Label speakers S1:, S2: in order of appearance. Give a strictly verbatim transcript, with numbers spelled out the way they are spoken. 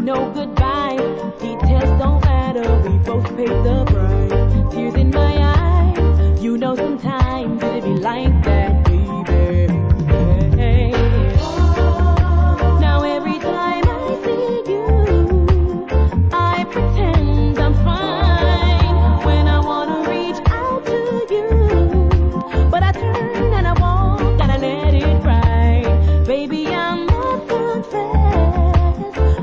S1: no goodbye. Details don't matter, we both paid the price. Tears in my eyes, you know sometimes it'd be like that.